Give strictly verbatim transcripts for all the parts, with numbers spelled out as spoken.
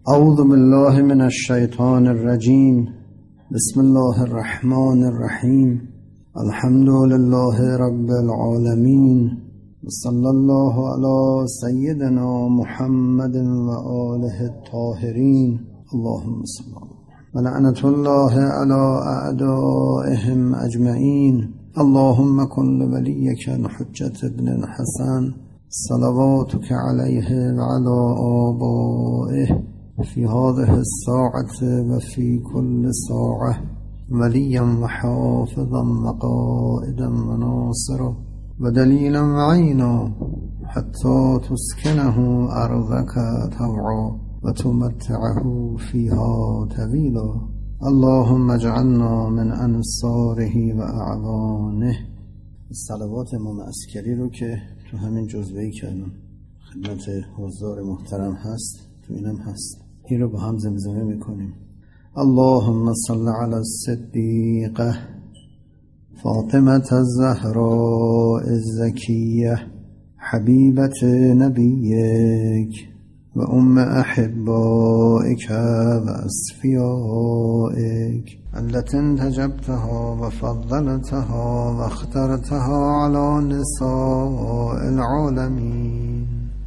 اعوذ بالله من الشیطان الرجیم. بسم الله الرحمن الرحیم. الحمد لله رب العالمین و صلی الله علی سیدنا محمد و آله الطاهرین. اللهم صل و لعنت الله علی اعدائهم اجمعین. اللهم کن لولیک الحجة ابن الحسن صلواتك علیه و علی آبائه في هذه الساعة وفي كل ساعة وليا وحافظا وقائدا وناصرا ودليلا وعينا حتى تسكنه أرضك طوعا وتمتعه فيها طويلا. اللهم اجعلنا من انصاره و اعوانه. صلوات امام عسکری رو که تو همین جزوه‌ای کردم خدمت حضار محترم هست، تو اینم هست، این رو با هم زمزمه میکنیم. اللهم صل علی الصدیقه فاطمه الزهراء الزکیه حبیبت نبیک و ام احبائک و اصفیائک التي انتجبتها و فضلتها و اخترتها على نساء العالمین.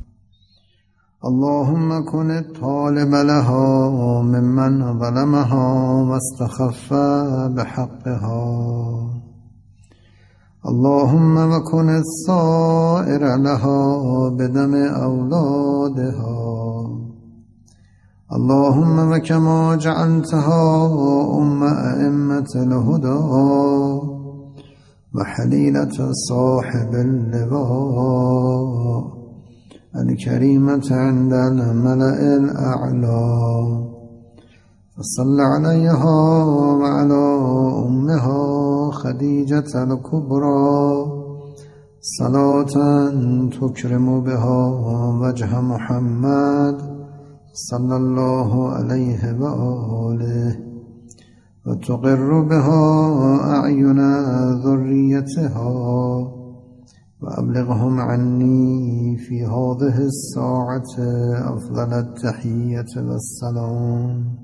اللهم كن الطالب لها ممن ظلمها واستخف بحقها. اللهم وكن الصائر لها بدم أولادها. اللهم وكما جعلتها أم أئمة الهدى وحليلة صاحب اللواء الكريمة عند الملأ الأعلى فصل عليها وعلى أمها خديجة الكبرى صلاة تكرم بها وجه محمد صلى الله عليه وآله وتقر بها أعين ذريتها وأبلغهم عني في هذه الساعة أفضل التحية والسلام.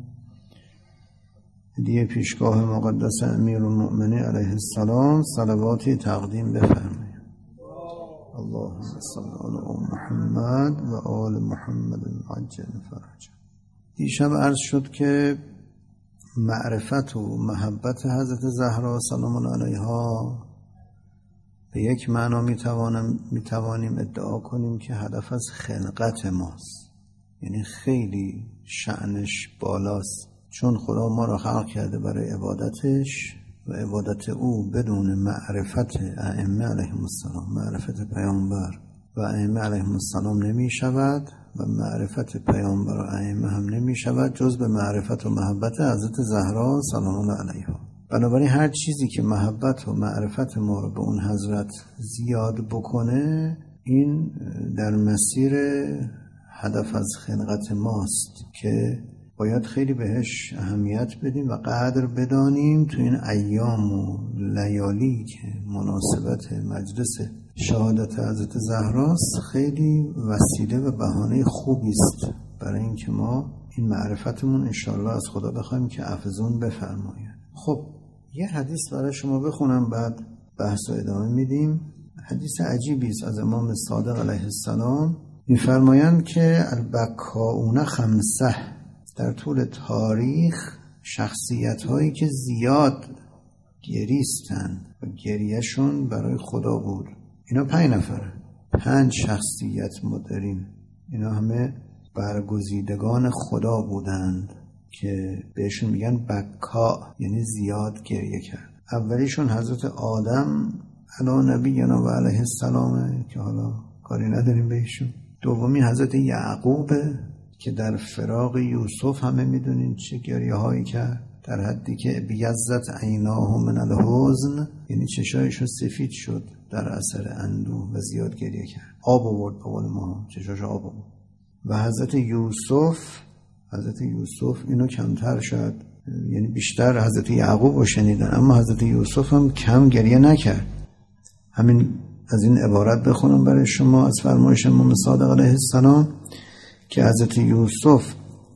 هدیه پیشگاه مقدس امیرالمؤمنین علیه السلام صلواتی تقدیم بفرمایید. اللهم صل علی محمد و آل محمد عجل فرجه. دیشب عرض شد که معرفت و محبت حضرت زهرا سلام الله علیها به یک معنا میتوانم میتوانیم ادعا کنیم که هدف از خلقت ماست، یعنی خیلی شأنش بالاست، چون خدا ما را خلق کرده برای عبادتش و عبادت او بدون معرفت ائمه علیهم السلام، معرفت پیامبر و ائمه علیهم السلام نمی شود و معرفت پیامبر و ائمه هم نمی شود جز به معرفت و محبت حضرت زهرا سلام الله علیها. بنابراین هر چیزی که محبت و معرفت ما رو به اون حضرت زیاد بکنه، این در مسیر هدف از خلقت ماست که باید خیلی بهش اهمیت بدیم و قدر بدانیم. تو این ایام و لیالی که مناسبت مجلس شهادت حضرت زهراست، خیلی وسیله و بهانه خوبی است برای اینکه ما این معرفتمون انشاءالله از خدا بخوایم که افزون بفرماید. خب یه حدیث برای شما بخونم، بعد بحث رو ادامه میدیم. حدیث عجیبی است از امام صادق علیه السلام. می‌فرمایند که البکاؤون خمسه، در طول تاریخ شخصیت هایی که زیاد گریستن و گریهشون برای خدا بود، اینا پنج نفره، پنج شخصیت ما داریم. اینا همه برگزیدگان خدا بودند که بهشون میگن بکا، یعنی زیاد گریه کرد. اولیشون حضرت آدم علی نبینا و علیه السلام که حالا کاری نداریم بهشون. دومی حضرت یعقوب که در فراق یوسف همه میدونین چه گریه هایی کرد، در حدی که بیزت عیناه من الحزن، یعنی چشایشو سفید شد در اثر اندوه و زیاد گریه کرد، آب آورد به قول ما، چشاش آب آورد. و حضرت یوسف حضرت یوسف اینو کمتر شد، یعنی بیشتر حضرت یعقوب رو شنیدن، اما حضرت یوسف هم کم گریه نکرد. همین از این عبارت بخونم برای شما از فرمایش امام صادق علیه السلام که حضرت یوسف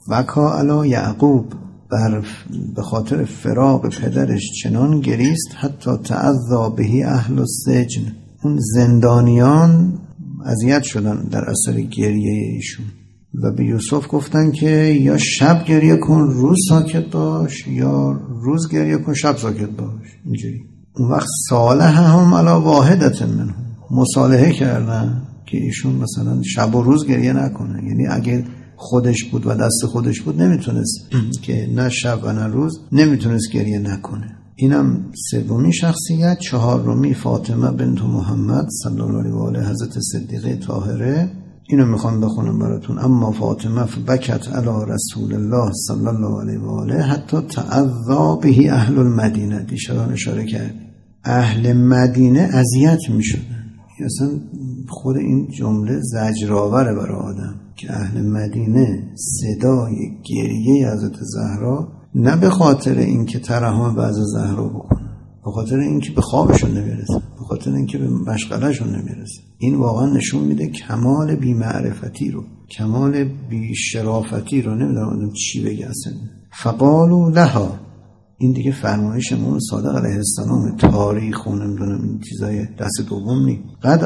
وکا علی یعقوب، بر به خاطر فراق پدرش چنان گریست حتی تعذا بهی اهل السجن، اون زندانیان اذیت شدن در اثر گریه ایشون و به یوسف گفتن که یا شب گریه کن روز ساکت باش، یا روز گریه کن شب ساکت باش. اینجوری اون وقت صالح هم علی واحدت منهم، مصالحه کردن که ایشون مثلا شب و روز گریه نکنه. یعنی اگه خودش بود و دست خودش بود نمیتونست که نه شب و نه روز نمیتونست گریه نکنه. اینم سومین شخصیت. چهارمی فاطمه بنت محمد صلی الله علیه و آله، حضرت صدیقه طاهره. اینو میخوام بخونم براتون. اما فاطمه فبکت علی رسول الله صلی الله علیه و آله حتی تعذا به اهل المدینه. دیشب اشاره کرد اهل مدینه اذیت میشدن. اصلا خود این جمله زجرآوره برای آدم که اهل مدینه صدای گریه حضرت زهرا نه به خاطر اینکه ترحم بعض زهرا بکنه، به خاطر اینکه به خوابشون نمیرسه، به خاطر اینکه به مشغلهشون نمیرسه. این واقعا نشون میده کمال بی‌معرفتی رو، کمال بی‌شرافتی رو. نمیدونم آدم چی بگه اصلا. فقالوا لها، این دیگه فرمایش امام صادق علیه السلام، تاریخ و نمیدونم این چیزای دست دوم نی. قد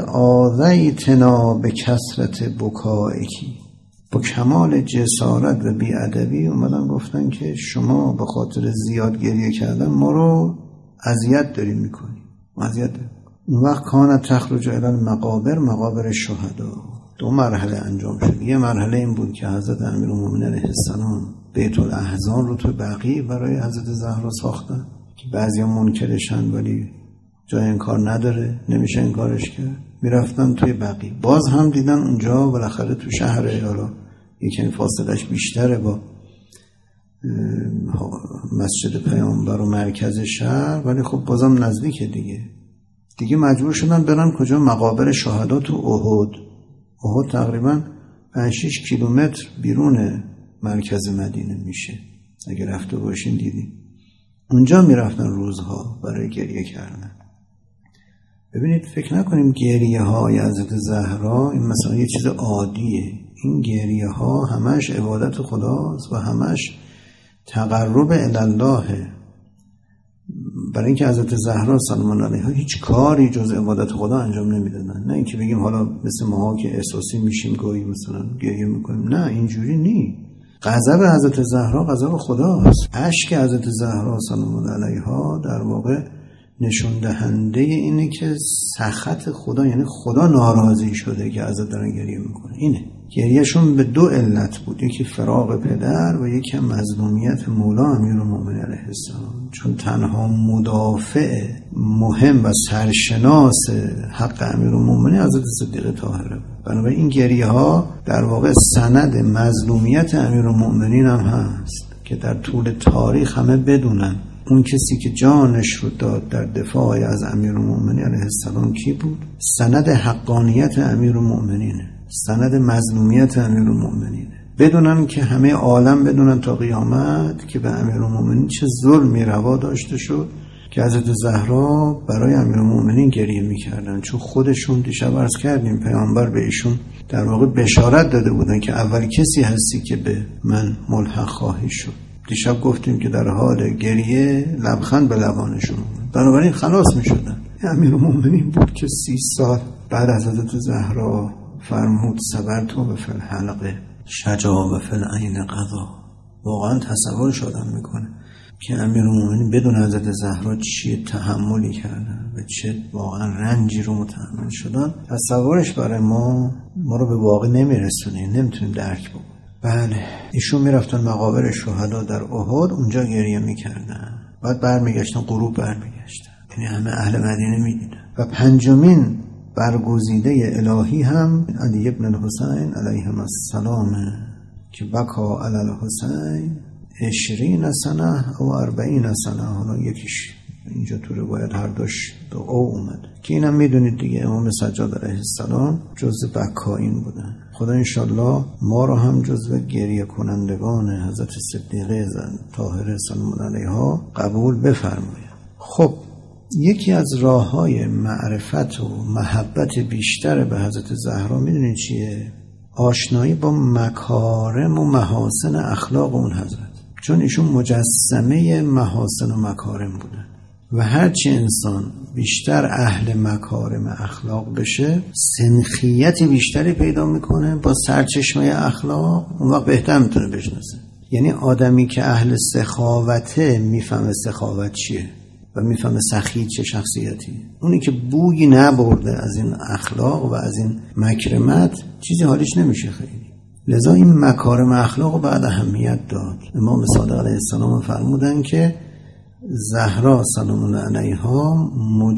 آذیتنا به کثرت بکائکی، با کمال جسارت و بی‌ادبی اومدن گفتن که شما به خاطر زیاد گریه کردن ما رو اذیت دارین میکنی، اذیت دارین. اون وقت کانت تخرج الی المقابر، مقابر شهدا. دو مرحله انجام شد. یه مرحله این بود که حضرت امیرالمومنین علیه السلام بیت الاحزان رو تو بقیع برای حضرت زهرا ساختن که بعضیا منکرشن ولی جای انکار نداره، نمیشه انکارش کرد. میرفتن توی بقیع، باز هم دیدن اونجا بالاخره تو شهر، حالا یکی فاصلش بیشتره با مسجد پیامبر و مرکز شهر، ولی خب بازم نزدیکه دیگه. دیگه مجبور شدن برن کجا؟ مقابر شهدا تو احد. احد تقریبا پنج شش کیلومتر بیرون مرکز مدینه میشه، اگه رفته باشین دیدین. اونجا میرفتن روزها برای گریه کردن. ببینید فکر نکنیم گریه های حضرت زهرا این مثلا یه چیز عادیه. این گریه ها همش عبادت خداست و همش تقرب الی الله. برای اینکه حضرت زهرا سلام علیها هیچ کاری جز عبادت خدا انجام نمیدادن. نه اینکه بگیم حالا مثل ماها که احساسی میشیم گاهی مثلا گریه میکنیم، نه اینجوری نی. غضب حضرت زهرا غضب خداست. اشک حضرت زهرا سلام علیها در واقع نشون دهنده اینه که سخط خدا، یعنی خدا ناراضی شده که حضرت دارن گریه میکنه. اینه گریهشون به دو علت بود، یکی فراق پدر و یکی مظلومیت مولا امیرالمومنین علیه السلام، چون تنها مدافع مهم و سرشناس حق امیرالمومنین حضرت صدیقه طاهره بود. بنابراین این گریه ها در واقع سند مظلومیت امیرالمومنین هم هست که در طول تاریخ همه بدونن اون کسی که جانش رو داد در دفاع از امیرالمومنین علیه السلام کی بود؟ سند حقانیت امیرالمومنینه، سند مظلومیت امیرالمومنینه. بدونن که همه عالم بدونن تا قیامت که به امیرالمومنین چه ظلمی روا داشته شد که حضرت زهرا برای امیرالمومنین گریه میکردن، چون خودشون دیشب عرض کردیم پیامبر به ایشون در واقع بشارت داده بودن که اول کسی هستی که به من ملحق خواهی شد. دیشب گفتیم که در حال گریه لبخند به لبانشون بود، بنابراین خلاص می شدن. امیرالمومنین بود که سی سال بعد از حضرت زهرا فرمود صبرت و فی الحلقه شجاع و فی العین قضا. واقعا تصور شدن میکنه که امیرالمومنین بدون حضرت زهرا چی تحملی کردن و چه واقعا رنجی رو متحمل شدن. تصورش برای ما ما رو به واقع نمیرسونه، نمیتونیم درک بکنیم. بله، ایشون میرفتن مقابر شهدا در احد، اونجا گریه میکردن، بعد برمیگشتن غروب برمیگشتن، یعنی همه اهل مدینه میدیدن. و پنجمین برگزیده الهی هم علی ابن الحسین علیه السلام که بکا علی الحسین عشرین سنه و اربعین سنه. حالا یکیش اینجا تو روایت هر دوش دو او اومد که اینم میدونید دیگه، امام سجاد علیه السلام جزء بکائین بودن. خدا انشالله ما رو هم جزء گریه کنندگان حضرت صدیقه طاهره سلام علیها قبول بفرماید. خب یکی از راه‌های معرفت و محبت بیشتر به حضرت زهرا میدونید چیه؟ آشنایی با مکارم و محاسن اخلاق اون حضرت، چون ایشون مجسمه محاسن و مکارم بودن و هرچی انسان بیشتر اهل مکارم اخلاق بشه سنخیتی بیشتری پیدا میکنه با سرچشمه اخلاق، اون وقت بهتر میتونه بشناسه. یعنی آدمی که اهل سخاوته میفهمه سخاوت چیه و میفهمه سخی چه شخصیتی. اونی که بویی نبرده از این اخلاق و از این مکرمت چیزی حالیش نمیشه خیلی. لذا این مکارم اخلاق رو بعد اهمیت داد. امام صادق علیه السلام فرمودن که زهرا سلام الله علیها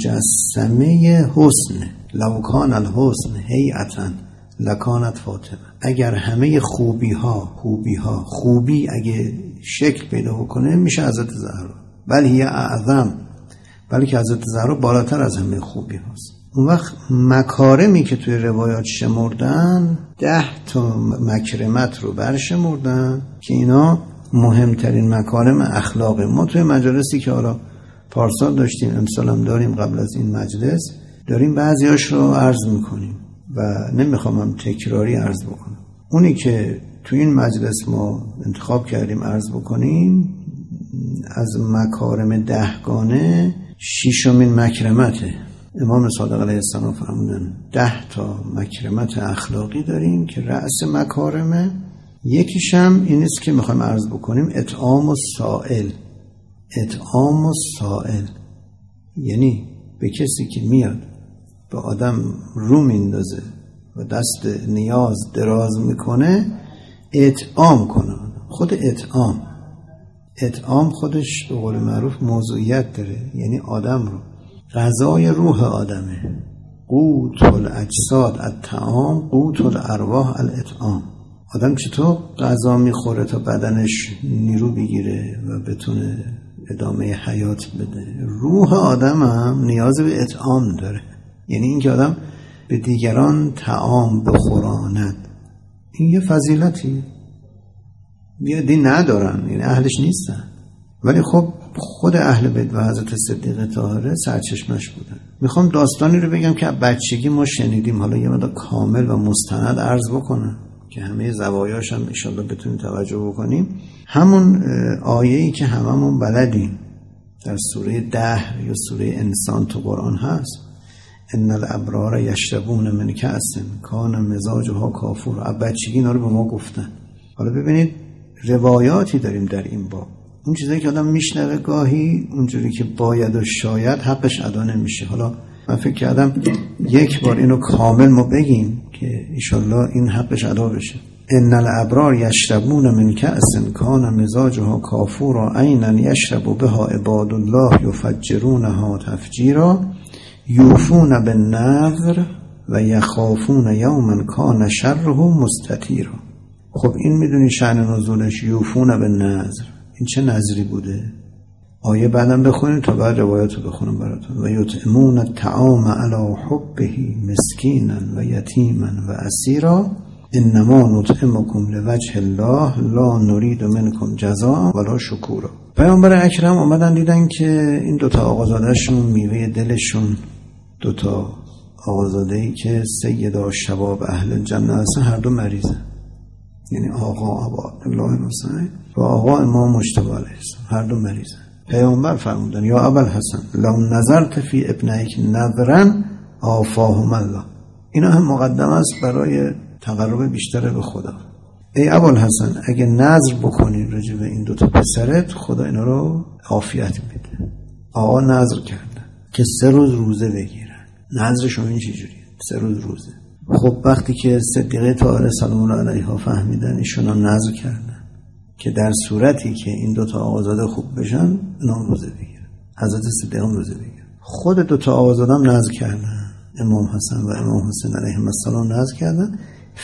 مجسمه حسن، لو کان الحسن هیئتا لکانت فاطمه. اگر همه خوبی ها خوبی ها خوبی اگه شکل پیدا بکنه میشه حضرت زهرا، بل هی اعظم، بلکه حضرت زهرا بالاتر از همه خوبی هاست. اون وقت مکارمی که توی روایات شمردن ده تا مکرمت رو برشمردن که اینا مهمترین مکارم اخلاقه. ما توی مجالسی که حالا پارسال داشتیم امسال هم داریم قبل از این مجلس داریم بعضیاش رو عرض میکنیم و نمیخوام هم تکراری عرض بکنم. اونی که توی این مجلس ما انتخاب کردیم عرض بکنیم از مکارم دهگانه شیشمین مکرمته. امام صادق علیه السلام فرمودن ده تا مکرمت اخلاقی داریم که رأس مکارمه. یکیش هم این است که میخوایم عرض بکنیم اطعام السائل. اطعام السائل یعنی به کسی که میاد به آدم رو میندازه و دست نیاز دراز میکنه اطعام کنه. خود اطعام اطعام خودش به قول معروف موضوعیت داره، یعنی آدم رو غذای روح آدمه. قوت الاجساد الطعام، قوت الارواح الاطعام. آدم چطور غذا میخوره تا بدنش نیرو بگیره و بتونه ادامه حیات بده، روح آدم هم نیاز به اطعام داره، یعنی اینکه آدم به دیگران طعام بخوراند. این یه فضیلتی یه دین ندارن، یعنی اهلش نیستن، ولی خب خود اهل بیت و حضرت صدیقه طاهره سرچشمش بودن. میخوام داستانی رو بگم که بچگی ما شنیدیم، حالا یه مقدار کامل و مستند عرض بکنم که همه زوایاش هم انشالله بتونیم توجه بکنیم. همون آیه‌ای که هممون بلدیم در سوره ده یا سوره انسان تو قرآن هست، ان الابرار یشربون من کأس کان مزاجها کافور. بچگی اینا رو به ما گفتن. حالا ببینید روایاتی داریم در این باب. اون چیزایی که آدم میشنوه گاهی اونجوری که باید و شاید حقش ادا نمیشه. حالا من فکر کردم یک بار اینو کامل ما بگیم که انشالله این حقش ادا بشه. ان الابرار یشربون من کأس کان مزاجها کافورا عینا یشرب بها عباد الله یفجرونها تفجیرا یوفون بالنذر و یخافون یوما کان شره مستطیرا. خب این میدونی شأن نزولش یوفون بالنذر، این چه نذری بوده؟ آیه بعدم بخونیم تا بعد روایت رو بخونم براتون. و یطعمون الطعام علی حبه مسکینا و یتیما و اسیرا انما نطعمکم لوجه الله لا نرید منکم جزاء ولا شکورا. پیامبر اکرم اومدن دیدن که این دوتا آقازادهشون میوه دلشون، دوتا آقازادهی که سیدا شباب اهل الجنه هستن، هر دو مریضن. یعنی آقا ابا الله حسین و آقا امام مجتبی علیه السلام هر دو مریضن. پیامبر فرمودن یا ابوالحسن لو نظرت فی ابنیک نظرا آفاهم الله. اینا هم مقدم است برای تقرب بیشتر به خدا. ای ابوالحسن اگه نظر بکنی راجع به این دوتا پسرت خدا اینا رو عافیت میده. آقا نظر کردن که سه روز روزه بگیرن. نظرشون این چجوریه؟ سه روز روزه. خب وقتی که صدیقه طاهره سلام الله علیها فهمیدن ایشون هم نظر کردن که در صورتی که این دوتا آقازاده خوب بشن اینا روزه بگیرن. حضرت صدیقه هم روزه بگیرن. خود دوتا آقازاده هم نظر کردن، امام حسن و امام حسین علیهم السلام نظر کردن.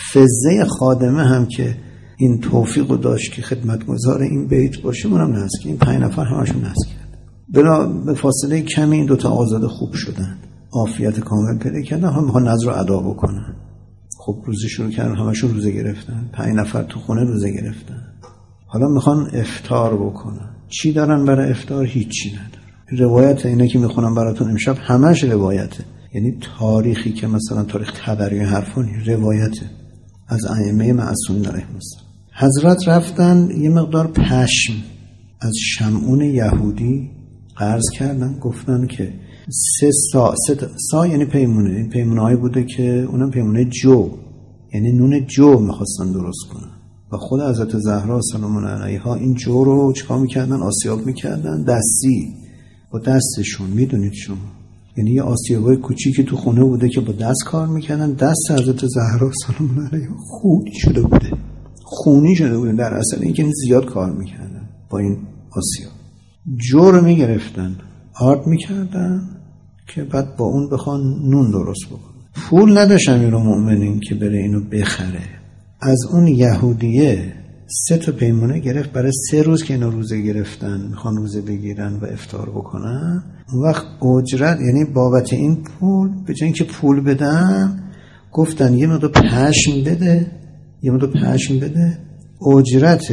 فزه خادمه هم که این توفیق رو داشت که خدمتگزار این بیت باشه اونم نظر کرد. این پنج نفر همشون نظر کرد. بلا به فاصله کمی این دوتا آقازاده خوب شدن، عافیت کامل پیدا کردن، هم میخوان نظر رو ادا بکنن. خب روزه شروع کردن، همشون روزه گرفتن، پنج نفر تو خونه روزه گرفتن. حالا میخوان افطار بکنن. چی دارن برای افطار؟ هیچی ندارن. روایت اینا که میخونم براتون امشب همش روایته، یعنی تاریخی که مثلا تاریخ تبری حرفانی روایته. از ائمه معصومین علیهم السلام. حضرت رفتن یه مقدار پشم از شمعون یهودی قرض کردن، گفتن که سه سا سه سا یعنی پیمونه، این پیمونه هایی بوده که اونم پیمونه جو، یعنی نون جو میخواستن درست کنن و خود حضرت زهرا سلام علیها این جو رو چیکار میکردن؟ آسیاب میکردن دستی با دستشون. میدونید شما یعنی یه آسیابای کوچیکی تو خونه بوده که با دست کار میکردن. دست حضرت زهرا سلام علیها خونی شده بوده، خونی شده بوده در اصل اینکه زیاد کار میکردن با این آسیاب. جو رو میگرفتن آرد میکردن که بعد با اون بخوان نون درست بکنن. پول نداشت امیرالمؤمنین که بره اینو بخره. از اون یهودیه سه تا پیمونه گرفت برای سه روز که اینا روزه گرفتن میخوان روزه بگیرن و افطار بکنن. اون وقت اجرت یعنی بابت این پول به جای اینکه پول بدن گفتن یه مقدار پشم بده، یه مقدار پشم بده، اجرت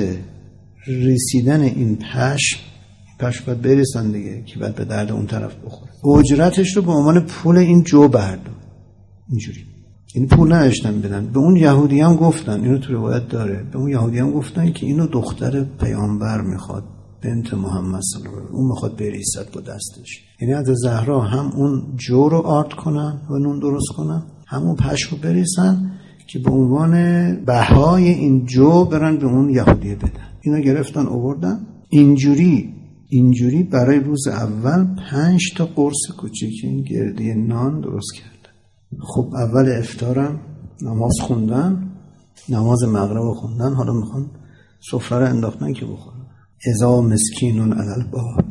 رسیدن این پشم پشم باید برسن دیگه که بعد به درد اون طرف بخوره، اجرتش رو به عنوان پول این جو بردار. اینجوری یعنی پول نداشتن بدن. به اون یهودی هم گفتن، اینو تو روایت داره، به اون یهودی هم گفتن که اینو دختر پیامبر میخواد، بنت محمد صلی الله علیه و اون میخواد بریزد با دستش. یعنی از زهرا هم اون جو رو آرد کنن و نون درست کنن، همون پشم رو بریزن که به عنوان بهای این جو برن به اون یهودی بدن. اینو گرفتن آوردن. اینجوری اینجوری برای روز اول پنج تا قرص کوچیک این گردی نان درست کردن. خب اول افطارم نماز خوندن، نماز مغرب خوندن، حالا میخوان سفره رو انداختن که بخورن. اذا مسکینون علی الباب،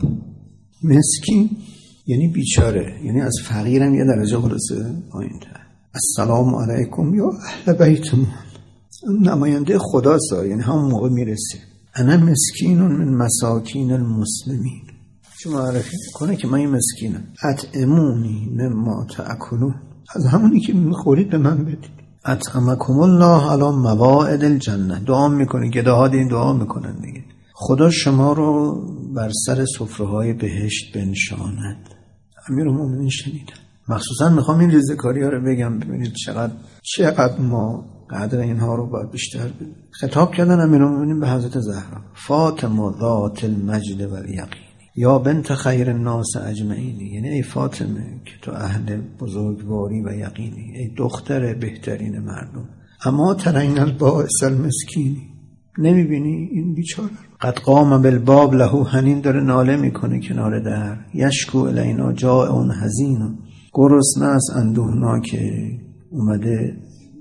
مسکین یعنی بیچاره، یعنی از فقیرم یه درجه خلاصه پایین‌تر. السلام علیکم یا اهل بیت محمد، نماینده خداست، یعنی همون موقع میرسه. انا مسکینون من مساکین المسلمین، چه معرفی کنه که من یه مسکینم. اطعمونی مما تأکلون، از همونی که میخورید به من بدید. اطعمکم الله علی مواعد الجنه، دعا میکنه، گداها این دعا میکنن دیگه، خدا شما رو بر سر سفره‌های بهشت بنشاند. امیرالمومنین شنیدن. مخصوصا میخوام این ریزه‌کاری ها رو بگم ببینید چقدر چقدر ما قدر اینها رو باید بیشتر بدیم. خطاب کردن امیرالمومنین به حضرت زهرا، فاطمه ذات المجد و الیقین یا بنت خیر الناس اجمعین، یعنی ای فاطمه که تو اهل بزرگواری و یقینی، ای دختر بهترین مردم. اما ترین البائس المسکینی، نمیبینی این بیچاره قد قام بالباب له حنین، داره ناله میکنه کنار در. یشکو الینا جائع حزین، گرسنه است اندوهناکه اومده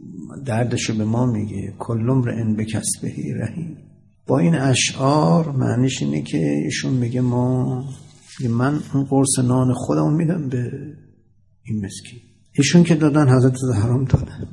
دردشو به ما میگه. کل امرئ بکسبه رهین. با این اشعار معنیش اینه که ایشون میگه ما من اون قرص نان خودمو میدم به این مسکین. ایشون که دادن حضرت زهرا دادن،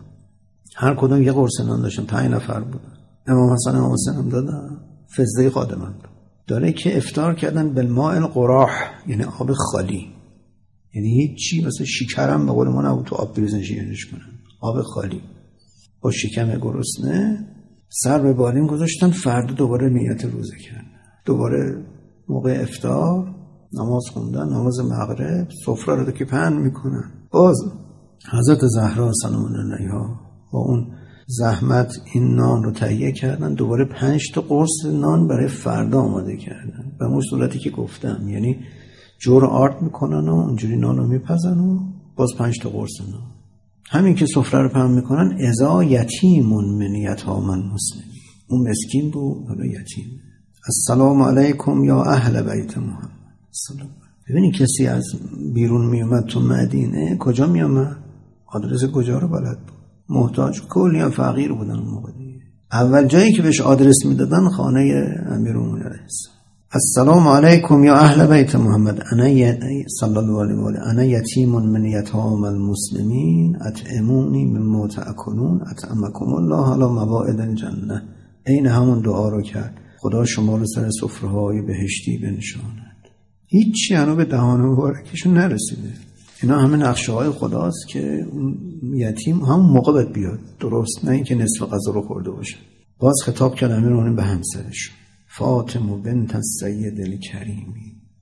هر کدوم یه قرص نان داشتن، پنج نفر بودن. امام حسن امام حسین هم دادن، فزده خادمم داره که افطار کردن بالماء القراح، یعنی آب خالی، یعنی هیچی مثل شکرم به قول ما نبود تو آب بریزن شیرینش کنن، آب خالی با شکم گرسنه سر به بالین گذاشتن. فردا دوباره نیت روزه کردن، دوباره موقع افطار نماز خوندن، نماز مغرب، سفره رو که پهن میکنن. باز حضرت زهرا سلام علیها با اون زحمت این نان رو تهیه کردن، دوباره پنج تا قرص نان برای فردا آماده کردن به اون صورتی که گفتم، یعنی جور آرد میکنن و اونجوری نان رو میپزن و باز پنج تا قرص نان. همین که سفره رو پهن میکنن، اذا یتیمون من یتام المسلمین، اون مسکین بود حالا یتیم. السلام علیکم یا اهل بیت محمد. سلام. ببینید کسی از بیرون میومد تو مدینه کجا میومد؟ آدرس کجا رو بلد بود؟ محتاج، کلی هم فقیر بودن اون موقع دیگه. اول جایی که بهش آدرس میدادن خانه امیرالمومنین علیه السلام. السلام علیکم یا اهل بیت محمد، انا صلی الله علیه و آله انا یتیم من یتام المسلمین اطعمونی مما تأکلون اطعمکم الله علی مواعد الجنه. این همون دعا رو کرد، خدا شما رو سر سفره‌های بهشتی بنشاند. هیچی هنو به دهان مبارکشون نرسیده. اینا همه نقشه های خداست که اون یتیم همون موقع باید بیاد، درست نه اینکه نصف غذا رو خورده باشه. باز خطاب کرد امیرالمومنین به همسرش، فاطمه بنت السید الکریم،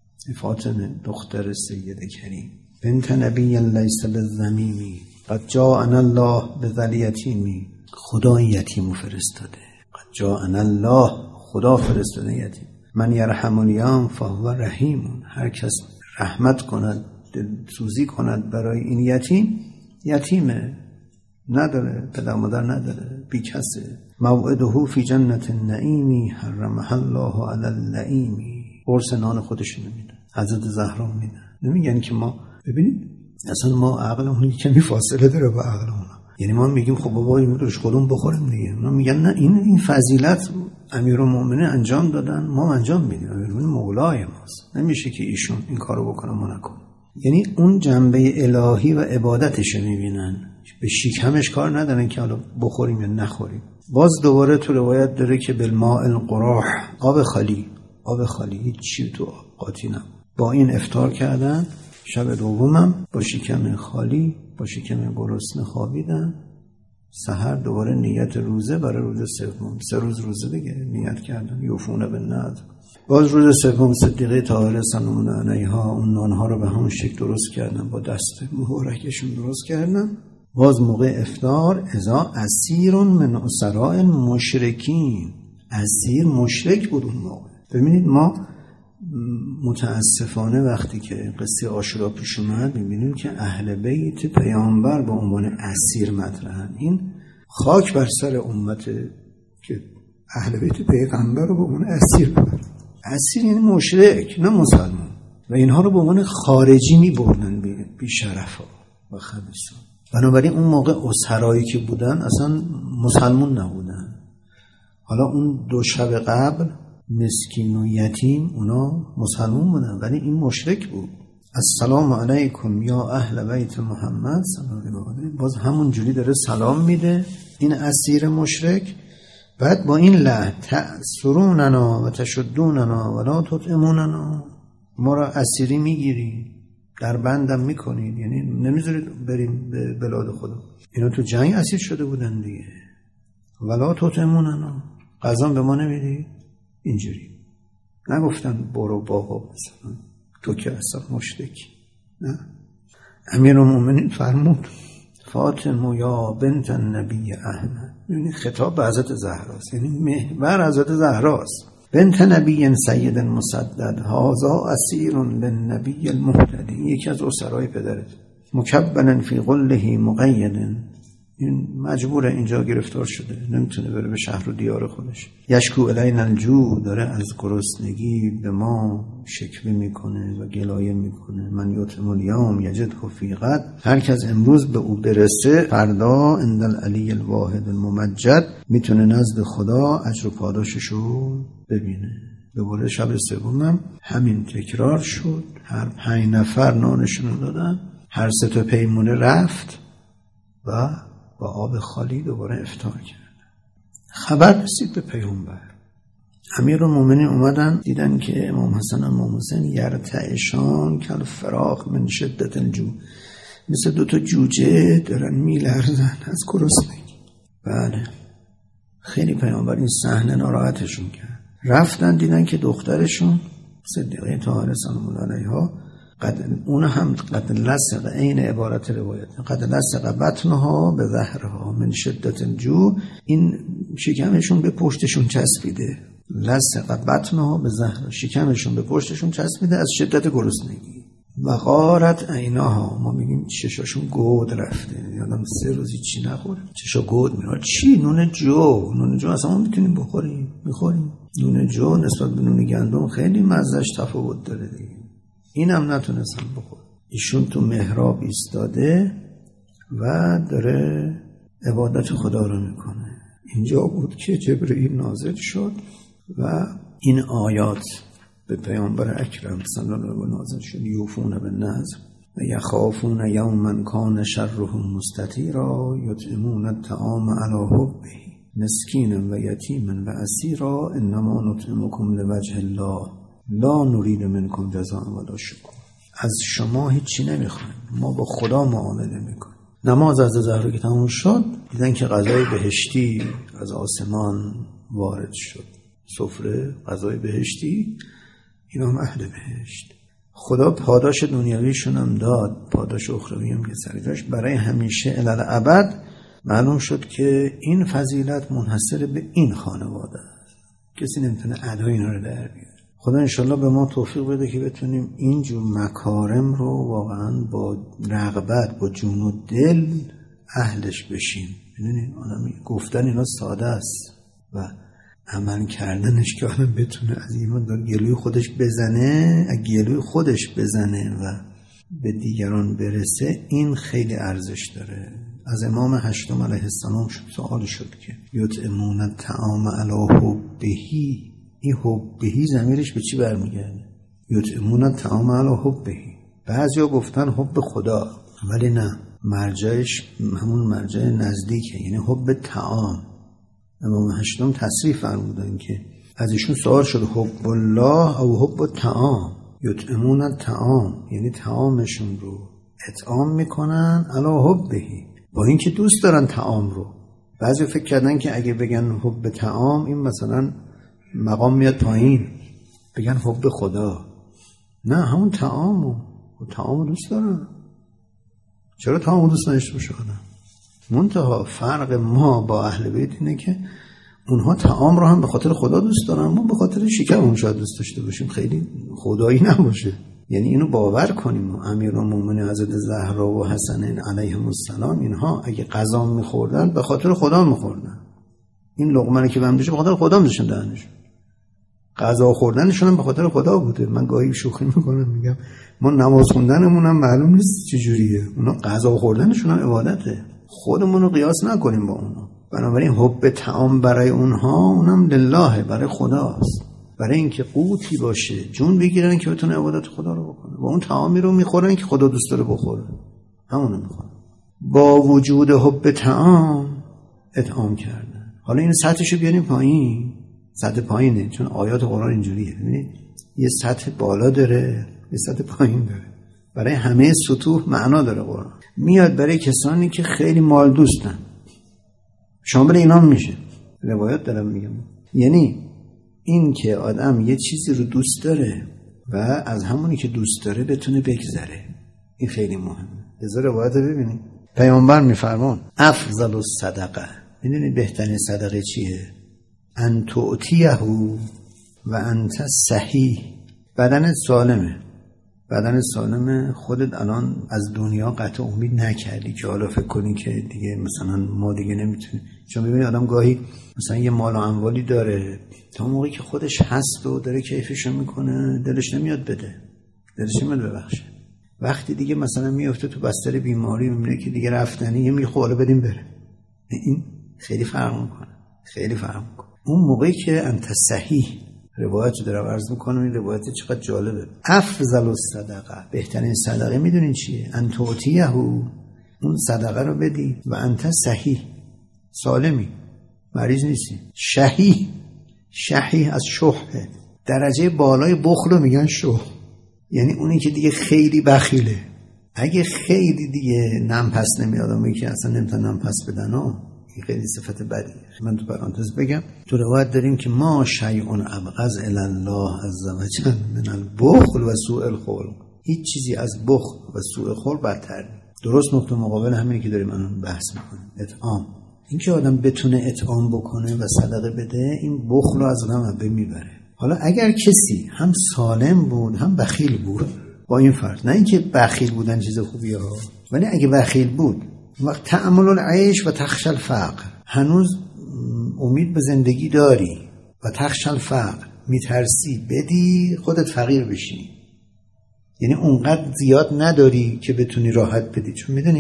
فاطمه دختر سید کریم، بنت نبی لیس بالذمیمی، قد جاءنا الله بذل یتیمی، خدا این یتیمو فرستاده. قد جاءنا الله، خدا فرستاده یتیم. من یرحم الیوم فهو رحیم، هر کس رحمت کند، دلسوزی کند برای این یتیم، یتیمه، نداره پدر مادر، نداره، بی کسه. موعده فی جنت النعیم حرمها الله علی اللئیم. قرص نان خودش نمیده، حضرت زهرا میده. نمیگن که ما، ببینید اصلا ما عقلمون کمی فاصله داره با عقلمون. یعنی ما میگیم خب بابا این روش خودمون بخوریم دیگه، اونا میگن نه، این این فضیلت امیرالمومنین انجام دادن، ما انجام میدیم، امیرالمومنین مولای ماست، نمیشه که ایشون این کارو بکنه ما نکنه. یعنی اون جنبه الهی و عبادتش رو میبینن، به شکمش کار ندارن که حالا بخوریم یا نخوریم. باز دوباره تو روایت داره که بالماء القراح، آب خالی، آب خالی، هیچ چی تو قاطی نبود. با این افطار کردن، شب دومم با شکم خالی، با شکم گرسنه خوابیدن. سحر دوباره نیت روزه برای روز سوم، سه روز روزه دیگه نیت کردن، یوفون بالنذر. باز روز سوم صدیقه طاهره سلام علیها اون نانها رو به همون شکل درست کردن، با دست مبارکشون درست کردن. باز موقع افطار اذا اسیر من اسراء مشرکین، اسیر مشرک بود اون موقع. ببینید ما متاسفانه وقتی که قصه عاشورا پیش اومد میبینیم که اهل بیت پیامبر به عنوان اسیر مطرحن. این خاک بر سر امت که اهل بیت پیغمبر رو به عنوان اسیر ببرن. اسیر یعنی مشرک، نه مسلمان، و اینها رو به عنوان خارجی میبردن، بی شرفا و خبیثان. بنابراین اون موقع اسرایی که بودن اصلا مسلمان نبودن. حالا اون دو شب قبل مسکین و یتیم اونا مسلمان بودن، ولی این مشرک بود. السلام علیکم یا اهل بیت محمد صلی الله علیه و باز همون جوری داره سلام میده این اسیر مشرک. بعد با این لحن تأسروننا و تشدوننا ولا تطعموننا، ما را اسیری میگیرید، در بندم میکنید، یعنی نمیذارید بریم به بلاد خدا. اینا تو جنگ اسیر شده بودن دیگه. ولا تطعموننا، غذا به ما نمیدید. اینجوری نگفتن برو بابا مثلا تو که اصلا مشرکی، نه. امیرالمومنین فرمود فاطمه یا بنت النبی احمد، یعنی خطاب به حضرت زهراست، یعنی محور حضرت زهراست. بنت نبی سید مسدد هذا اسیر للنبی المهتدی، یکی از اسرای پدرت. مکبلا فی قله مقید، این مجبوره اینجا گرفتار شده، نمیتونه بره به شهر و دیار خودش. یشکو الینا الجوع، داره از گرسنگی به ما شکوه میکنه و گلایه میکنه. من یطعم الیوم یجده فی غد، هر کس امروز به او برسه فردا عند العلی الواحد الممجد میتونه نزد خدا اجر و پاداششو ببینه. دوباره شب سومم همین تکرار شد. هر پنج نفر نانشون دادن، هر سه تا پیمونه رفت و با آب خالی دوباره افطار کرد. خبر رسید به پیامبر. امیرالمومنین اومدن دیدن که امام حسن و امام حسین یرتعشان کل فراق من شدت الجوع، مثل دوتا جوجه دارن میلرزن از گرسنگی. بله، خیلی پیامبر این صحنه ناراحتشون کرد. رفتن دیدن که دخترشون صدیقه طاهره سلام الله علیها قد اون هم قد لصق، این عبارت روایت، قد لصق بطنها به ظهرها من شدت الجوع، این شکمشون به پشتشون چسبیده. لصق بطنها به ظهر، شکمشون به پشتشون چسبیده از شدت گرسنگی. و غارت عیناها، ما میگیم چشاشون گود رفته، یادم سه روزی چی نخوره چشا گود میاد. چی؟ نون جو. نون جو اصلا ما میتونیم بخوریم، میخوریم. نون جو نسبت به نون گندم خیلی مزهش تفاوت داره دیگه. اینم نتونستم بخور. ایشون تو محراب ایستاده و داره عبادت خدا رو میکنه. اینجا بود که جبرئیل نازل شد و این آیات به پیامبر اکرم صلی الله علیه و آله نازل شد. یوفون بالنذر و یخافون یوما کان شره مستطیرا یطعمون الطعام علی حبه مسکینا و یتیما و اسیرا انما نطعمکم لوجه الله لا نرید منکم جزاء ولا شکور. از شما هیچی نمیخوایم، ما با خدا معامله میکنیم. نماز از زهرا که تموم شد دیدن که غذای بهشتی از آسمان وارد شد. سفره غذای بهشتی، اینا هم اهل بهشت. خدا پاداش دنیویشون هم داد، پاداش اخروی هم که سری داشت برای همیشه الی الابد. معلوم شد که این فضیلت منحصر به این خانواده است، کسی نمیتونه ادای اینا رو در بیاره. خدا انشالله به ما توفیق بده که بتونیم اینجور مکارم رو واقعا با رغبت، با جون و دل اهلش بشیم. میدونین آدم گفتن اینا ساده است و عمل کردنش که آدم بتونه از ایمان دار گلوی خودش بزنه، از گلوی خودش بزنه و به دیگران برسه، این خیلی ارزش داره. از امام هشتم علیه السلام شد سوال شد که یطعمون الطعام علی حبه، این حبهی ضمیرش به چی برمیگرده؟ یطعمون الطعام علی حبه. بعضیا گفتن حب خدا، ولی نه، مرجعش همون مرجع نزدیکه، یعنی حب طعام. امام هشتم تصریح فرمودن که از ایشون سوال شد حب الله او حب الطعام، یطعمون الطعام یعنی طعامشون رو اطعام میکنن علی حبه، با اینکه دوست دارن طعام رو. بعضی فکر کردن که اگه بگن حب طعام این مثلا مقام میاد پایین، بگن حب خدا. نه، همون طعامو طعامو دوست دارن. چرا طعامو دوست نداشته باشه آدم؟ منتها فرق ما با اهل بیت اینه که اونها طعام رو هم به خاطر خدا دوست دارن، ما به خاطر شکممون شاید دوست داشته باشیم، خیلی خدایی نباشه. یعنی اینو باور کنیم. امیرالمومنین حضرت زهرا و حسنین علیهم السلام اینها اگه غذا می‌خوردن به خاطر خدا می‌خوردن. این لقمه که بهم داشت به خاطر خدا می‌ذاشتن دهنشون. غذا خوردنشون هم به خاطر خدا بوده. من گاهی شوخی می‌کنم میگم ما نماز خوندنمون هم معلوم نیست چجوریه، اونا غذا خوردنشون هم عبادته. خودمون رو قیاس نکنیم با اونا. بنابراین حب طعام برای اونها اونم لله، برای خداست، برای اینکه قوتی باشه، جون بگیرن که بتونه عبادت خدا رو بکنه. و اون طعامی رو میخورن که خدا دوست داره بخوره، همونو میخورن. با وجود حب طعام اطعام کردن. حالا این سطحشو بیاریم پایین، سطح پایینه، چون آیات قرآن اینجوریه. ببینید یه سطح بالا داره، یه سطح پایین داره. برای همه سطوح معنا داره قرآن. میاد برای کسانی که خیلی مال دوستن، شامل اینا میشه. روایات دارم میگم، یعنی این که آدم یه چیزی رو دوست داره و از همونی که دوست داره بتونه بگذره، این خیلی مهمه. بذار روایت رو ببینید. پیامبر میفرمان افضل الصدقه، میدونید بهترین صدقه چیه؟ ان تعطیه و انت صحیح. بدن سالمه، بدن سالمه، خودت الان از دنیا قطع امید نکردی که حالا فکر کنی که دیگه مثلا ما دیگه نمیتونیم. چون ببینید آدم گاهی مثلا یه مال و اموالی داره، تا موقعی که خودش هست و داره کیفشو میکنه دلش نمیاد بده، دلش نمیاد ببخشه. وقتی دیگه مثلا میفته تو بستر بیماری میبینه که دیگه رفتنی، یه میخوره بدیم بره. این خیلی فرق میکنه، خیلی فرق میکنه. اون موقعی که انت صحیح، روایت رو دارم عرض میکنم، این روایت چقدر جالبه. افضل الصدقه، بهترین صدقه میدونین چیه؟ ان تعطیه، اون صدقه رو بدی و انت صحیح، سالمی، مریض نیستی. شحیح، شحیح از شحه، درجه بالای بخل رو میگن شح، یعنی اونی که دیگه خیلی بخیله. اگه خیلی دیگه نم پس نمیاد، اونی که اصلا نمیتونه نم پس بدن، این خیلی صفت بدیه. من تو پرانتز بگم تو روایت داریم که ما شیء ابغض الی الله عز و جل من البخل و سوء الخلق، هیچ چیزی از بخل و سوء خلق بدتر نیست. درست نقطه مقابل همینی که داریم الان بحث میکنیم، اطعام. این که آدم بتونه اطعام بکنه و صدقه بده، این بخل رو از آدم میبره. حالا اگر کسی هم سالم بود هم بخیل بود، با این فرق، نه اینکه بخیل بودن چیز خوبیه ها، ولی اگه بخیل بود وقت تأمل العیش و تخشى الفقر، هنوز امید به زندگی داری و تخشى الفقر، میترسی بدی خودت فقیر بشی، یعنی اونقدر زیاد نداری که بتونی راحت بدی. چون میدونی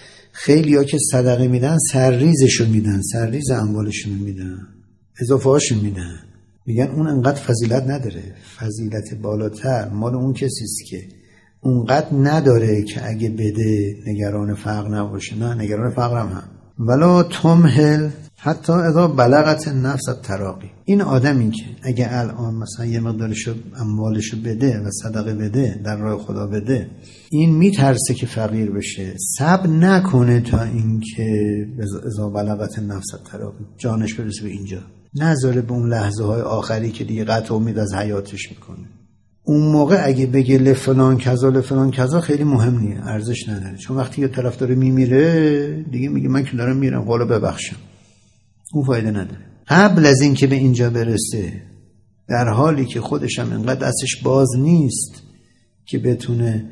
خیلی ها که صدقه میدن سرریزشو میدن، سرریز اموالشو میدن، اضافه هاشو میدن، میگن اون انقدر فضیلت نداره. فضیلت بالاتر مال اون کسیست که اونقدر نداره که اگه بده نگران فقر نباشه. نه، نگران فقر هم هم. ولا تمهل حتی اذا بلغت النفس التراقی. این آدمی که اگه الان مثلا یه مقدارشو اموالشو بده و صدقه بده، در راه خدا بده، این میترسه که فقیر بشه، صبر نکنه تا اینکه اذا بلغت النفس التراقی، جانش برسه به اینجا، نذاره به اون لحظه های آخری که دیگه قطع امید از حیاتش میکنه. اون موقع اگه بگه لفلان کذا لفلان کذا خیلی مهم نیه، ارزش نداره، چون وقتی یه طرف داره میمیره دیگه میگه من که دارم میرم حالا ببخشم، اون فایده نداره. قبل از این که به اینجا برسه، در حالی که خودش هم اینقدر دستش باز نیست که بتونه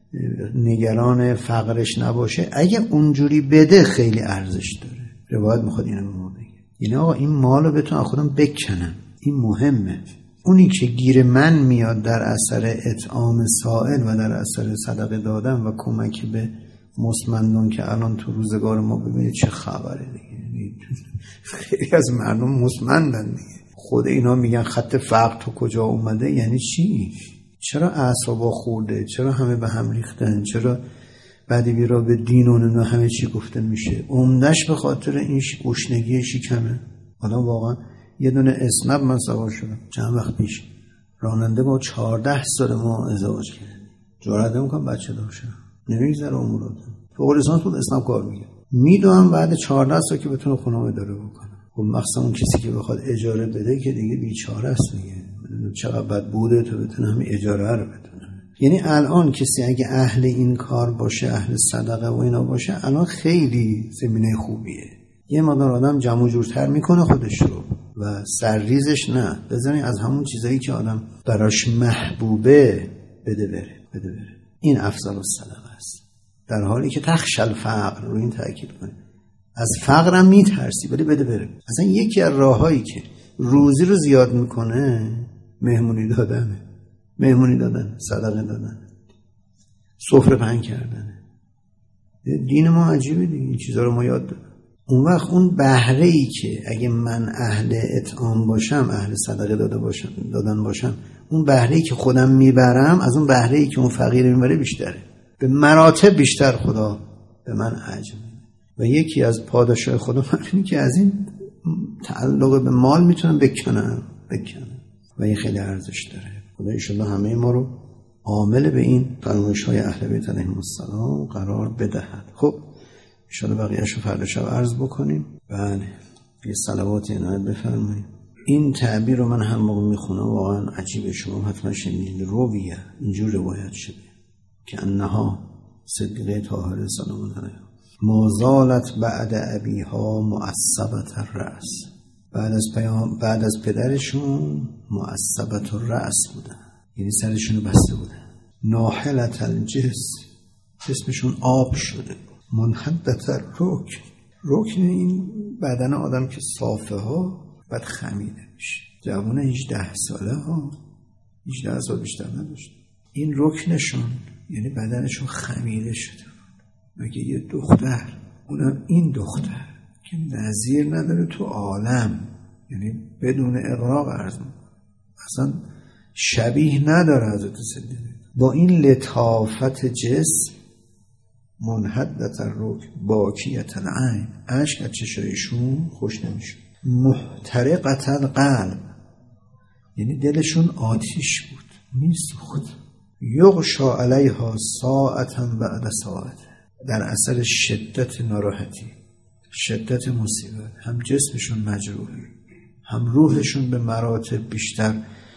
نگران فقرش نباشه، اگه اونجوری بده خیلی ارزش داره. روایت میخواد اینو به ما بگه، یعنی آقا این مالو بتونم خودم بکنم، این مهمه. اونی که گیر من میاد در اثر اطعام سائل و در اثر صدقه دادن و کمک به مستمندان که الان تو روزگار ما ببینید چه خبره دیگه، خیلی از مردم مستمندن دیگه. خود اینا میگن خط فقر تو کجا اومده، یعنی چی؟ چرا اعصابا خورده؟ چرا همه به هم ریختن؟ چرا بعدی بیرا به دین و نه همه چی گفته میشه؟ عمدش به خاطر این گشنگی شکمه. حالا واقعا یه دونه اسنپ من سوار شدم چند وقت پیش، راننده با چهارده سال ما ازدواج کرد، جرأت نمیکنم بچه دار شدم، نمیگذره امورات، فوق لیسانس بود اسنپ کار میگه، میدونم بعد چهارده سال که بتونه خونه اداره بکنه. خب مخصوصا اون کسی که بخواد اجاره بده که دیگه بیچاره است دیگه، چقدر بد بوده تو بتونه همین اجاره رو بتونه. یعنی الان کسی اگه اهل این کار باشه، اهل صدقه و اینا باشه، الان خیلی زمینه خوبیه. یه مقدار آدم جمع و جورتر میکنه خودش رو و سرریزش نه، بزنی از همون چیزایی که آدم براش محبوبه بده بره بده بره. این افضل الصدقه است، در حالی که تخشى الفقر، رو این تاکید کنه، از فقرم میترسی ولی بده بره. اصلا یکی از راهایی که روزی رو زیاد میکنه مهمونی دادنه، مهمونی دادن، صدقه دادن، سفره پهن کردنه. دین ما عجیبه دیگه، این چیزا رو ما یاد دادن. اون وقت اون بهره ای که اگه من اهل اطعام باشم، اهل صدقه داده باشم دادن باشم، اون بهره ای که خودم میبرم از اون بهره ای که اون فقیر میبره بیشتره، به مراتب بیشتر خدا به من اجر میده. و یکی از پاداشای خدا اینه که از این تعلق به مال میتونم بکنم بکنم و این خیلی ارزش داره. خدا ان شاءالله همه ما رو عامل به این فرمایش‌های اهل بیت علیهم السلام قرار بدهد. خب ان شاءالله بقیه‌اشو فردا شب عرض بکنیم. بله یه صلوات عنایت بفرمایید. این تعبیر رو من هر موقع میخونم واقعا عجیبه، شما حتما شنیدید. رویه اینجور روایت شده که انها صدیقه طاهره سلام علیها ما زالت بعد ابیها معصبة الرأس، بعد از پیام بعد از پدرشون معصبة الرأس بودن، یعنی سرشون رو بسته بودن. ناحلة الجسم، جسمشون آب شده. منحدة الرکن، رکن این بدن آدم که صافه ها بعد خمیده میشه. جوانه هجده ساله ها، هجده سال بیشتر نداشت، این رکنشون یعنی بدنشون خمیده شده. مگه یه دختر، اونم این دختر که نظیر نداره تو عالم، یعنی بدون اغراق عرض اصلا شبیه نداره حضرت صدیقه، با این لطافت جسم، منحدة الرکن باکیة العین، اشک از چشایشون خوش نمیشه. محترقة القلب، یعنی دلشون آتیش بود میسوخت. یغشا علیها ساعتا بعد ساعت، در اثر شدت ناراحتی، شدت مصیبت، هم جسمشون مجروحه هم روحشون به مراتب بیشتر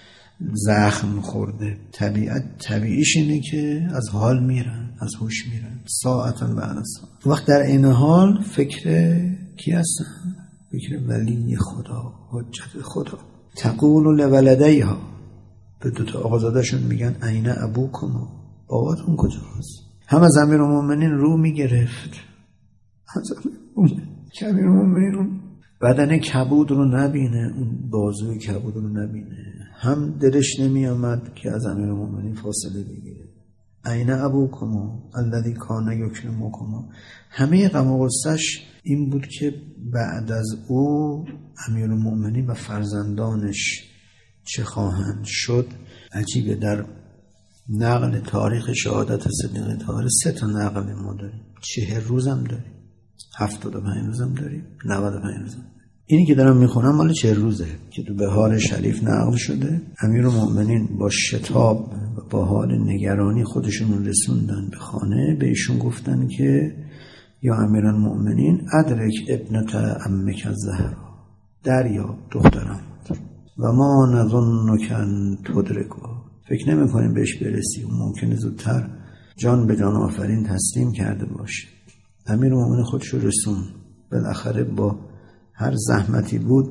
زخم خورده. طبیعت طبیعیش اینه که از حال میرن، از هوش میرن. ساعتا بعد ساعت. وقت در این حال فکر کی هستن؟ فکر ولی خدا، حجت خدا. تقول لولدیها، به دوتا آقازادشون میگن این ابوکما، باباتون کجاست؟ هم از امیرالمومنین رو میگرفت، از امیرالمومنین رو بدن کبود رو نبینه، اون بازوی کبود رو نبینه، هم دلش نمی آمد که از امیرالمومنین فاصله بگیره. این ابوکما الذی کان یکرمکما. همه غم و غصه‌اش این بود که بعد از او امیرالمومنین و فرزندانش چه خواهند شد. عجیبه، در نقل تاریخ شهادت صدیقه طاهره سه تا نقل ما داریم. چهر روزم داریم، هفتاد و پنج روزم داریم، نود و پنج روزم. اینی که دارم میخونم مال چهر روزه که تو بهار شریف نقل شده. امیرالمومنین با شتاب و با حال نگرانی خودشون رسوندن به خانه، بهشون گفتن که یا امیرالمومنین ادرک ابنت عمک الزهرا، دریا دخترم و ما نظنک ان تدرکها، فکر نمی کنیم بهش برسیم. ممکنه زودتر جان به جان آفرین تسلیم کرده باشه. امیرالمومنین خودش رو رسون. بالاخره با هر زحمتی بود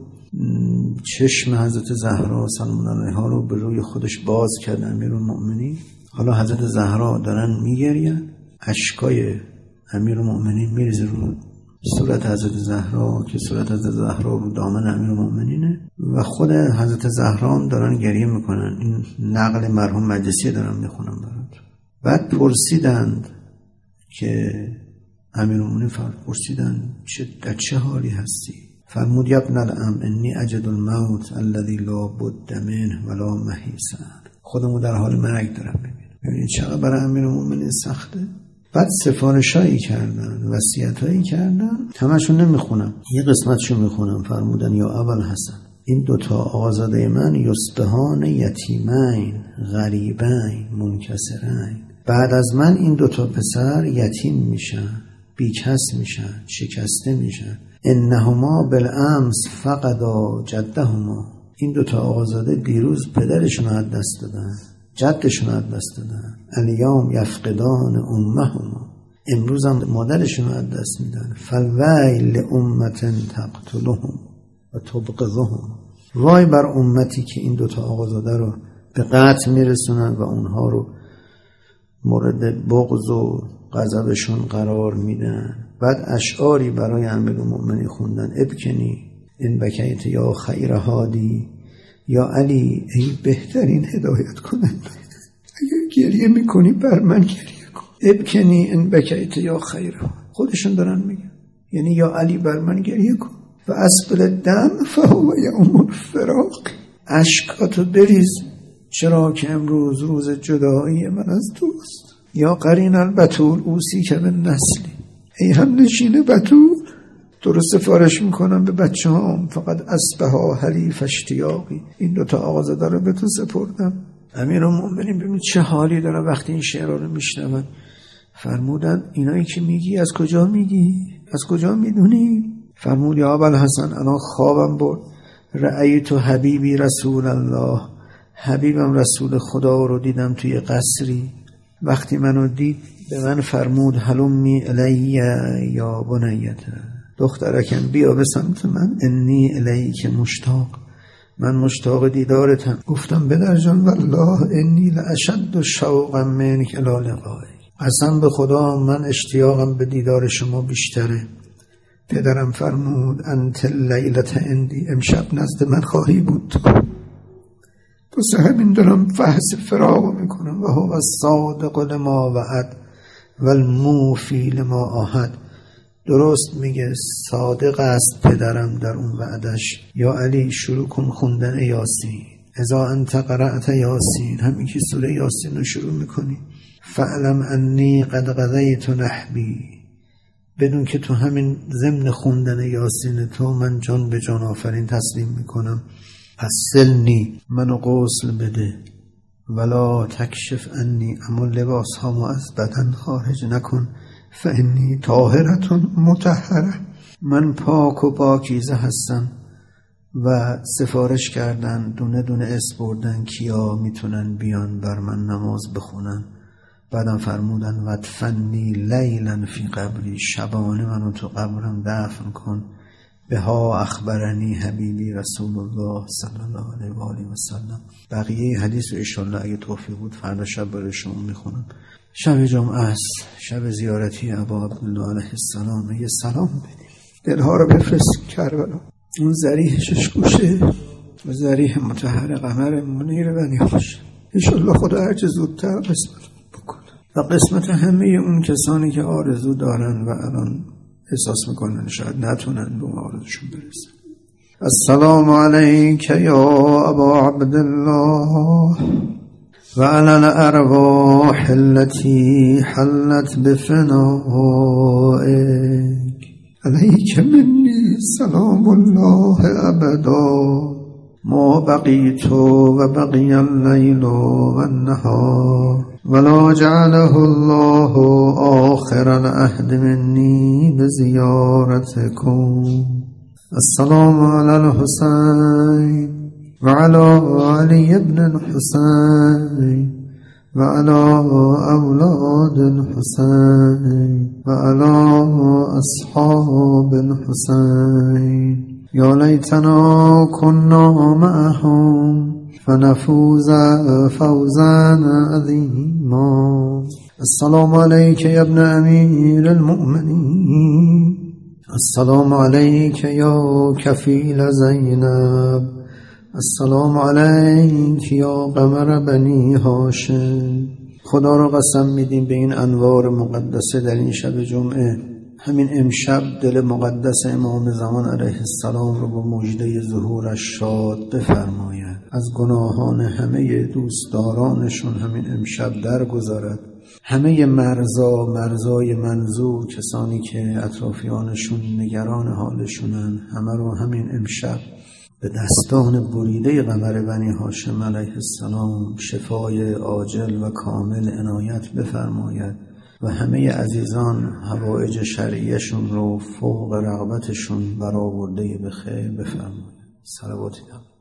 چشم حضرت زهرا سلام علیها رو به روی خودش باز کرد امیرالمومنین. حالا حضرت زهرا دارن میگرین، اشکای امیرالمومنین میریزه رو صورت حضرت زهرا که صورت حضرت زهرا رو دامن امیرالمومنینه و خود حضرت زهرا هم دارن گریه میکنن. این نقل مرحوم مجلسی دارم میخونم برات. بعد پرسیدند که امیرالمومنین پرسیدند چه در چه حالی هستی؟ فرمود یا ابن العم انی اجد الموت الذی لا بد منه ولا محیصه. خودمو در حال مرگ دارم ببینم. ببینید چقدر برای امیرالمومنین سخته. بعد سفارشایی کردن، وصیتایی کردن، همشون نمیخونم، یه قسمتشو میخونم. فرمودن یا ابوالحسن این دوتا آقازاده من یصبحان یتیمین غریبین منکسرین، بعد از من این دوتا پسر یتیم میشن، بیکس میشن، شکسته میشن. انهما بالامس فقدا جدهما، این دوتا آقازاده دیروز پدرشون رو از دست دادن، جدشون رو از دست دادن. الیوم یفقدان امهما، امروز هم مادرشون رو از دست میدن. فالویل امت تقتلهم و تبغضهم، وای بر امتی که این دوتا آقازاده رو به قتل میرسونن و اونها رو مورد بغض و غضبشون قرار میدن. بعد اشعاری برای امیرالمومنین خوندن. ابکنی این بکیت یا خیر هادی، یا علی ای بهترین هدایت کننده، اگر گریه میکنی بر من گریه کن. ابکنی این بکیت یا خیر، خودشون دارن میگن، یعنی یا علی بر من گریه کن. و اسبل دم فهو یوم الفراق، اشکاتو بریز چرا که امروز روز جدایی من از توست. یا قرین البتول اوسی که به نسلی، ای هم نشین بتول تو رو سفارش میکنم به بچه هام. فقط اسبها حلیف اشتیاقی، این دوتا آقازاده رو به تو سپردم. امیرالمومنین ببین چه حالی داره وقتی این شعر رو میشنون. فرمودن اینایی که میگی از کجا میگی؟ از کجا میدونی؟ فرمود یا ابوالحسن انا خوابم برد، رأیت حبیبی رسول الله، حبیبم رسول خدا رو دیدم توی قصری. وقتی منو دید به من فرمود هلمی الی یا بنیت، دخترکم بیا به سمت من، انی الیک مشتاق، من مشتاق دیدارتم. گفتم پدر جان والله انی لاشد شوقا منک الی لقائک، قسم به خدا من اشتیاقم به دیدار شما بیشتره. پدرم فرمود انت لیلت اندی، امشب نزد من خواهی بود. پس همین دارم فحص فراق میکنم. و هو الصادق لما وعد و الموفی لما عاهد، درست میگه، صادق است پدرم در اون وعدش. یا علی شروع کن خوندن یاسین، اذا انت قرأت یاسین، همین که سوره یاسین رو شروع میکنی. فعلم انی قد قضیت نحبی، بدون که تو همین ضمن خوندن یاسین تو من جان به جان آفرین تسلیم میکنم. پس سلنی منو غسل بده، ولا تکشف انی، اما لباس ها از بدن خارج نکن. فانی طاهرتون مطهره، من پاک و پاکیزه هستم. و سفارش کردن، دونه دونه اسم بردن کیا میتونن بیان بر من نماز بخونن. بعدم فرمودن ودفنی لیلا فی قبری، شبانه منو تو قبرم دفن کن. به ها اخبرنی حبیبی رسول الله صلی الله علیه و آله و سلم. بقیه حدیث رو انشالله اگه توفیق بود فردا شب برای شما میخونم. شب جمعه است، شب زیارتی ابا عبدالله علیه السلام. یه سلام بدیم، دلها رو بفرست کربلا. اون ذریح ششگوشه و ذریح مطهر قمر منیر بنی هاشم، انشالله خدا هرچه زودتر قسمت بکنه و قسمت همه اون کسانی که آرزو دارن و الان احساس میکنن شاید نتونن به آرزوشون برسن. السلام علیک یا ابا عبدالله و علی الارواح التي حلت بفنائک، علیک منی سلام الله ابدا ما بقیت و بقی اللیل و النهار ولا جعله الله آخر العهد منی بزیارتکم. السلام علی الحسین وعلى علي بن الحسين وعلى أولاد الحسين وعلى أصحاب الحسين يا ليتنا كنا معهم فنفوز فوزا عظيما. السلام عليك يا ابن أمير المؤمنين، السلام عليك يا كفيل زينب، السلام علیک یا قمر بنی هاشم. خدا رو قسم میدیم به این انوار مقدسه در این شب جمعه، همین امشب دل مقدس امام زمان علیه السلام رو با مژده ظهورش شاد بفرماید، از گناهان همه دوستدارانشون همین امشب درگذارد. همه مرزا مرزای منظور، کسانی که اطرافیانشون نگران حالشونن، همه رو همین امشب به دستان بریده قمر بنی هاشم علیه السلام شفای عاجل و کامل عنایت بفرماید و همه عزیزان حوائج شرعیشون رو فوق رغبتشون برآورده به خیر بفرماید. صلوات